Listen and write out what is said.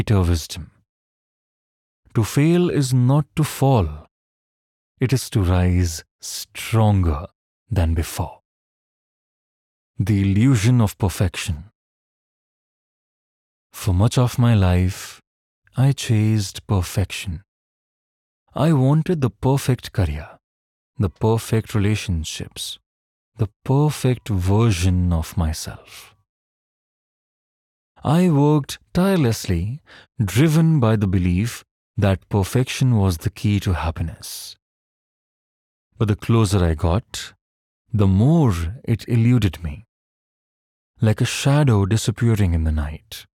greater wisdom. To fail is not to fall, it is to rise stronger than before. The illusion of perfection. For much of my life, I chased perfection. I wanted the perfect career, the perfect relationships, the perfect version of myself. I worked tirelessly, driven by the belief that perfection was the key to happiness. But the closer I got, the more it eluded me, like a shadow disappearing in the night.